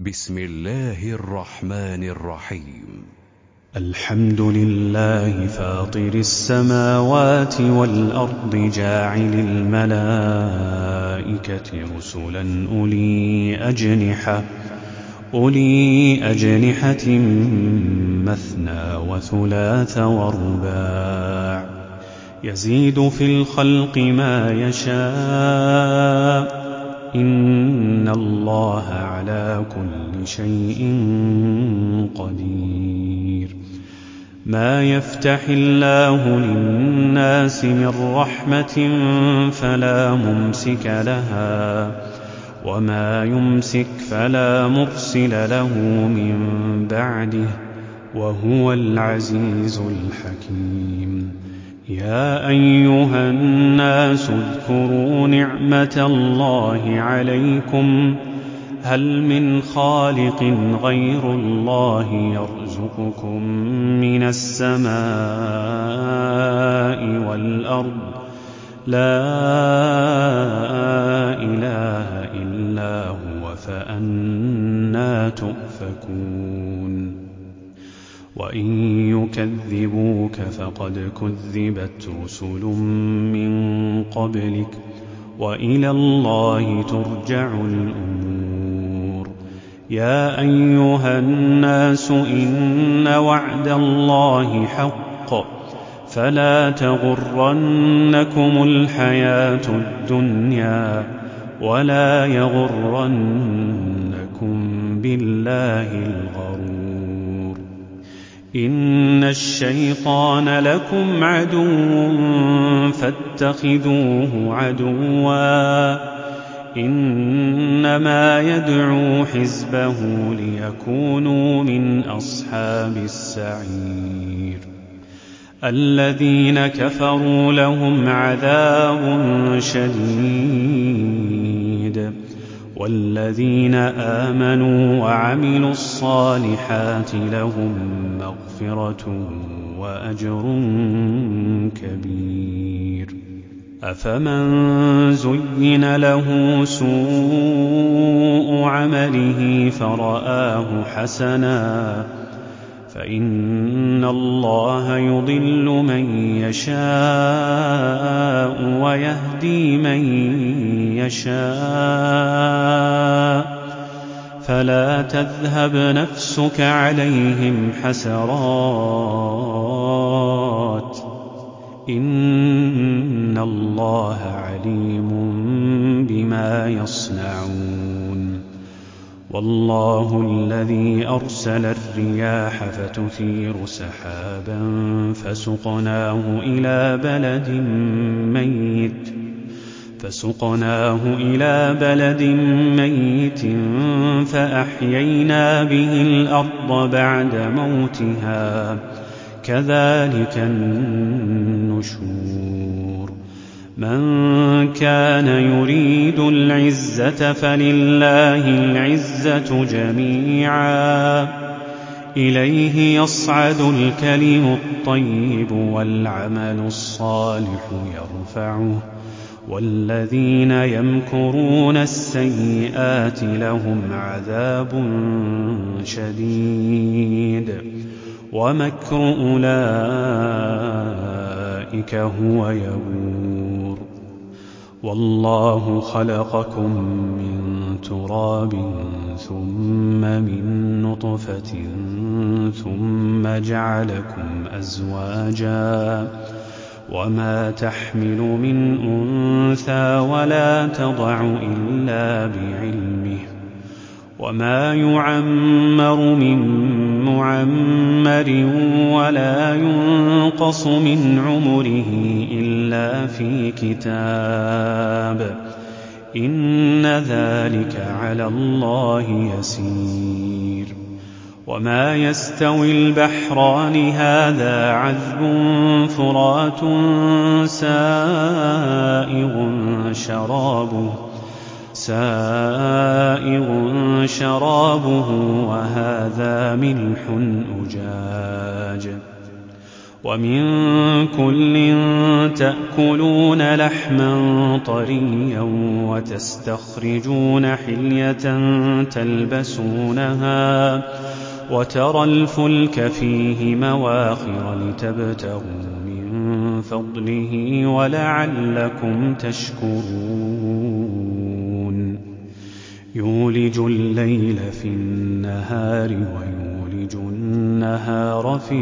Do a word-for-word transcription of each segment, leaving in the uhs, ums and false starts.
بسم الله الرحمن الرحيم. الحمد لله فاطر السماوات والأرض جاعل الملائكة رسلا أولي أجنحة أولي أجنحة مثنى وثلاث ورباع يزيد في الخلق ما يشاء إن الله على كل شيء قدير. ما يفتح الله للناس من رحمة فلا ممسك لها وما يمسك فلا مرسل له من بعده وهو العزيز الحكيم. يا أيها الناس اذكروا نعمة الله عليكم هل من خالق غير الله يرزقكم من السماء والأرض لا إله إلا هو فأنى تؤفكون. وإن يكذبوك فقد كذبت رسل من قبلك وإلى الله ترجع الأمور. يا أيها الناس إن وعد الله حق فلا تغرنكم الحياة الدنيا ولا يغرنكم بالله الغرور. إن الشيطان لكم عدو فاتخذوه عدوا إنما يدعو حزبه ليكونوا من أصحاب السعير. الذين كفروا لهم عذاب شديد والذين آمنوا وعملوا الصالحات لهم مغفرة وأجر كبير. أفمن زين له سوء عمله فرآه حسنا فإن الله يضل من يشاء ويهدي من يشاء فلا تذهب نفسك عليهم حسرات إن الله عليم بما يصنعون. والله الذي أرسل الرياح فتثير سحابا فسقناه إلى بلد ميت فسقناه إلى بلد ميت فأحيينا به الأرض بعد موتها كذلك النشور. من كان يريد العزة فلله العزة جميعا إليه يصعد الكلم الطيب والعمل الصالح يرفعه والذين يمكرون السيئات لهم عذاب شديد ومكر أولئك هو يبور. والله خلقكم من تراب ثم من نطفة ثم جعلكم أزواجا وما تحمل من أنثى ولا تضع إلا بعلمه وما يعمر من معمر ولا ينقص من عمره إلا في كتاب إن ذلك على الله يسير. وما يستوي البحران هذا عذب فرات سائغ شرابه سائغ شرابه وهذا ملح أجاج ومن كل تأكلون لحما طريا وتستخرجون حلية تلبسونها وترى الفلك فيه مواخر لتبتغوا من فضله ولعلكم تشكرون يولج الليل في النهار ويولج النهار في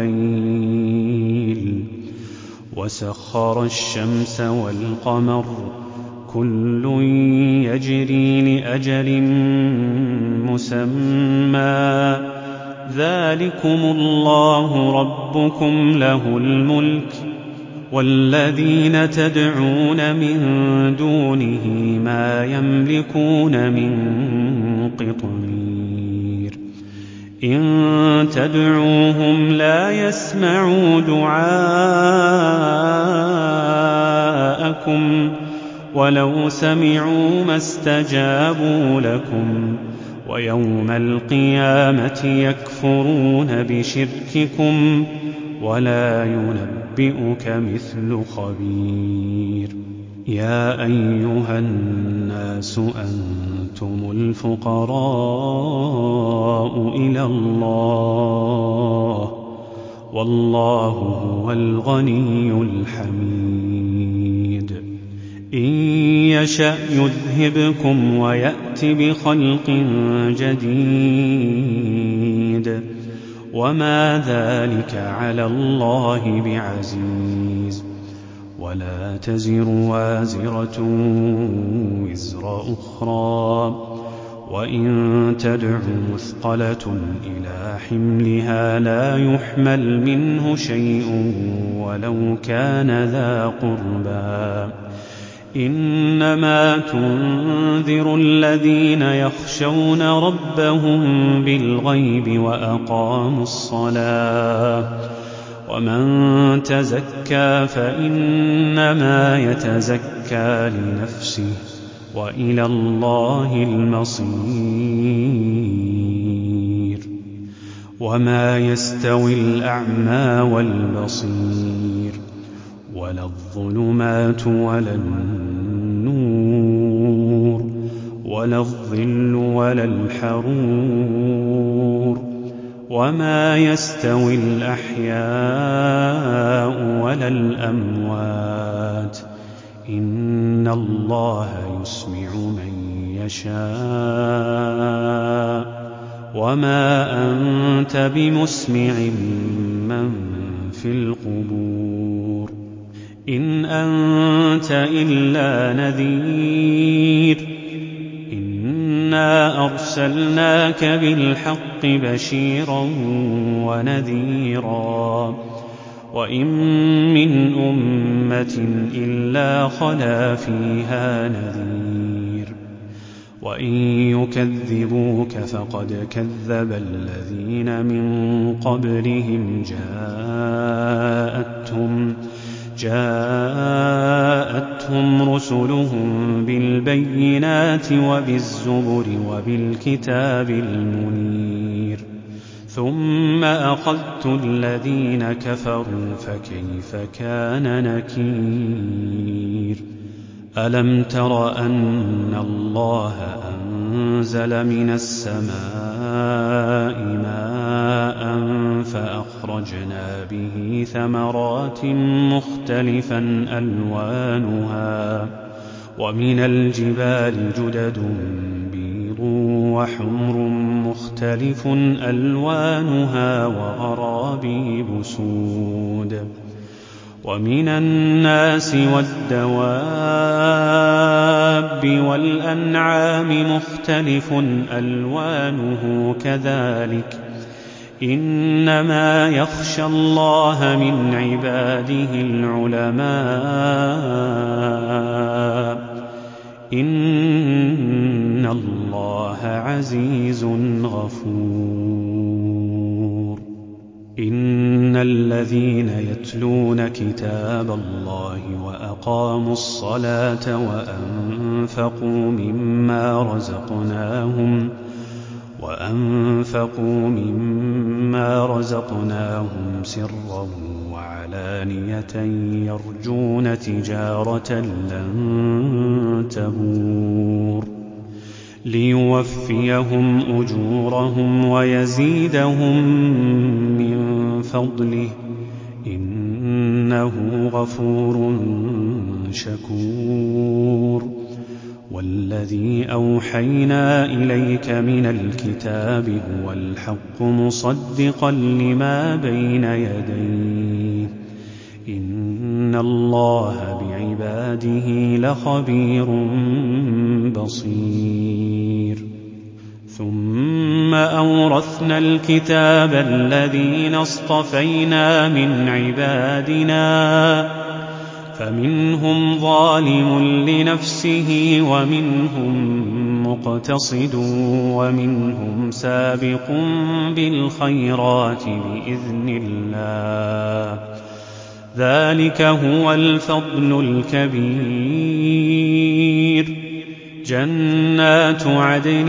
الليل وسخر الشمس والقمر كل يجري لأجل مسمى ذلكم الله ربكم له الملك والذين تدعون من دونه ما يملكون من قطمير إن تدعوهم لا يسمعوا دعاءكم ولو سمعوا ما استجابوا لكم ويوم القيامة يكفرون بشرككم ولا ينبئك مثل خبير يا أيها الناس أنتم الفقراء إلى الله والله هو الغني الحميد إن يشأ يذهبكم ويأت بخلق جديد وما ذلك على الله بعزيز ولا تزر وازرة وزر أخرى وإن تدع مثقلة إلى حملها لا يحمل منه شيء ولو كان ذا قربى إنما تنذر الذين يخشون ربهم بالغيب وأقاموا الصلاة ومن تزكى فإنما يتزكى لنفسه وإلى الله المصير وما يستوي الأعمى والبصير ولا الظلمات ولا النور ولا الظل ولا الحرور وما يستوي الأحياء ولا الأموات إن الله يسمع من يشاء وما أنت بمسمع من في القبور إن أنت إلا نذير إنا أرسلناك بالحق بشيرا ونذيرا وإن من أمة إلا خلا فيها نذير وإن يكذبوك فقد كذب الذين من قبلهم جاءتهم جاءتهم رسلهم بالبينات وبالزبر وبالكتاب المنير ثم أخذت الذين كفروا فكيف كان نكير ألم تر أن الله أنزل من السماء ماء فأخرجنا به ثمرات مختلفا ألوانها ومن الجبال جدد بيض وحمر مختلف ألوانها وغرابيب سود ومن الناس والدواب والأنعام مختلف ألوانه كذلك إنما يخشى الله من عباده العلماء إن الله عزيز غفور إن الذين يتلون كتاب الله وأقاموا الصلاة وأنفقوا مما رزقناهم وأنفقوا مما مما رزقناهم سرا وعلانية يرجون تجارة لن تبور ليوفيهم أجورهم ويزيدهم من فضله إنه غفور شكور. والذي أوحينا إليك من الكتاب هو الحق مصدقا لما بين يديه إن الله بعباده لخبير بصير. ثم أورثنا الكتاب الذين اصطفينا من عبادنا فمنهم ظالم لنفسه ومنهم مقتصد ومنهم سابق بالخيرات بإذن الله ذلك هو الفضل الكبير. جنات عدن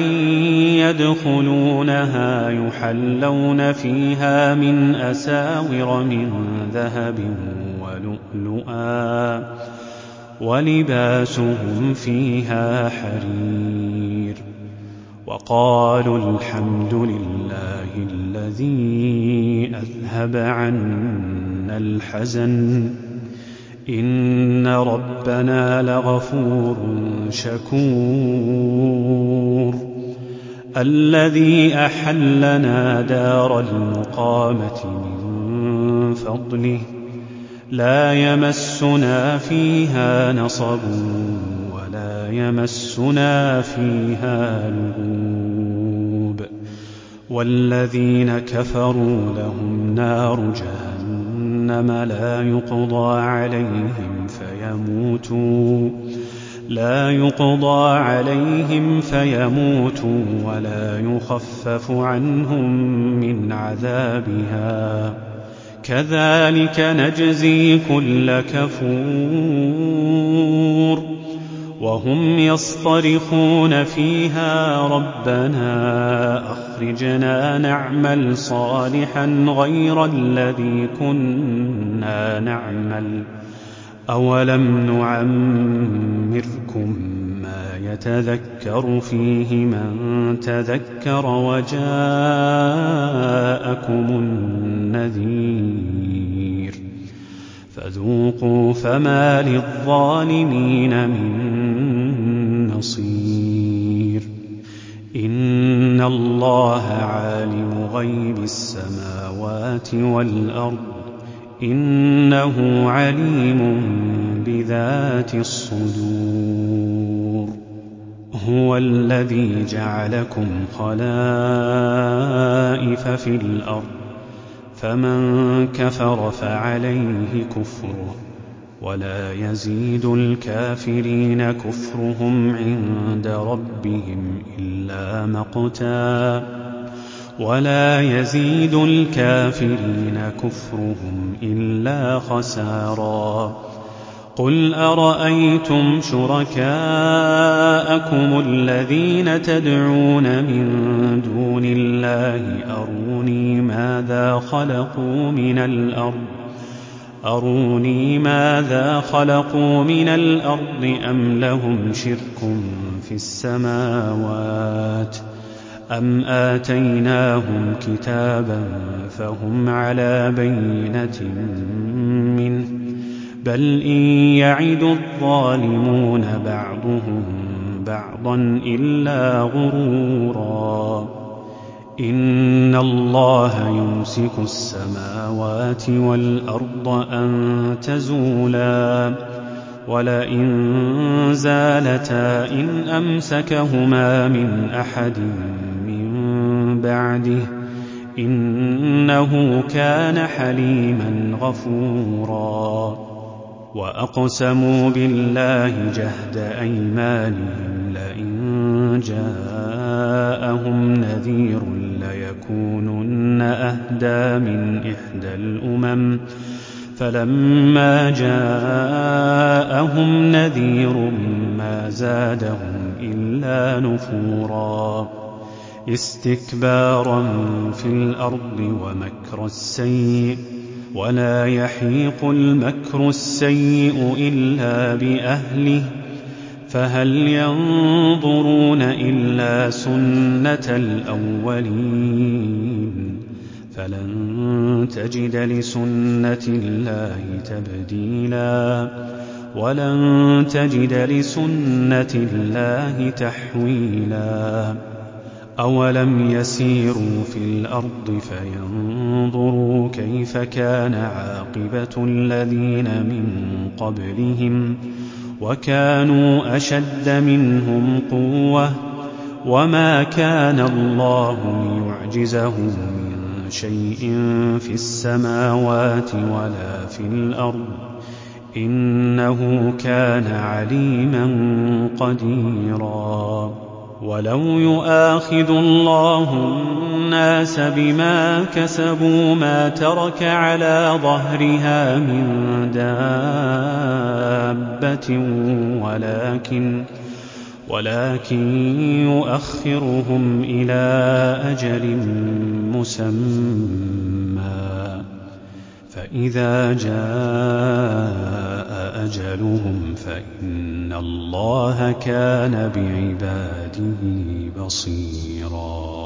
يدخلونها يحلون فيها من أساور من ذهب ولؤلؤا ولباسهم فيها حرير. وقالوا الحمد لله الذي أذهب عنا الحزن إن ربنا لغفور شكور. الذي أحلنا دار المقامة من فضله لا يمسنا فيها نصب ولا يمسنا فيها لغوب. والذين كفروا لهم نار جهنم لا يقضى عليهم فيموتوا لا يقضى عليهم فيموتوا ولا يخفف عنهم من عذابها كذلك نجزي كل كفور. وهم يصطرخون فيها ربنا أخرجنا نعمل صالحا غير الذي كنا نعمل أولم نعمركم ما يتذكر فيه من تذكر وجاءكم النذير فذوقوا فما للظالمين من نصير. إن الله عالم غيب السماوات والأرض إنه عليم بذات الصدور. هو الذي جعلكم خلائف في الأرض فمن كفر فعليه كفره ولا يزيد الكافرين كفرهم عند ربهم إلا مقتا ولا يزيد الكافرين كفرهم إلا خسارا. قل أرأيتم شركاءكم الذين تدعون من دون الله أروني ماذا خلقوا من الأرض أروني ماذا خلقوا من الأرض أم لهم شرك في السماوات أم آتيناهم كتابا فهم على بينة منه بل إن يعد الظالمون بعضهم بعضا إلا غرورا. إن الله يمسك السماوات والأرض أن تزولا ولئن زالتا إن أمسكهما من أحد من بعده إنه كان حليما غفورا. وأقسموا بالله جهد أيمانهم لئن جاءهم نذير ليكونن أهدى من إحدى الأمم فلما جاءهم نذير ما زادهم إلا نفورا. استكبارا في الأرض ومكر السيء ولا يحيق المكر السيء إلا بأهله فهل ينظرون إلا سنة الأولين فلن تجد لسنة الله تبديلا ولن تجد لسنة الله تحويلا أولم يسيروا في الأرض فينظروا كيف كان عاقبة الذين من قبلهم وكانوا أشد منهم قوة وما كان الله ليعجزه من شيء في السماوات ولا في الأرض إنه كان عليما قديرا ولو يؤاخذ الله الناس بما كسبوا ما ترك على ظهرها من دابة ولكن ولكن يؤخرهم إلى أجل مسمى فإذا جاء أجلهم فإن الله كان بعباده بصيرا.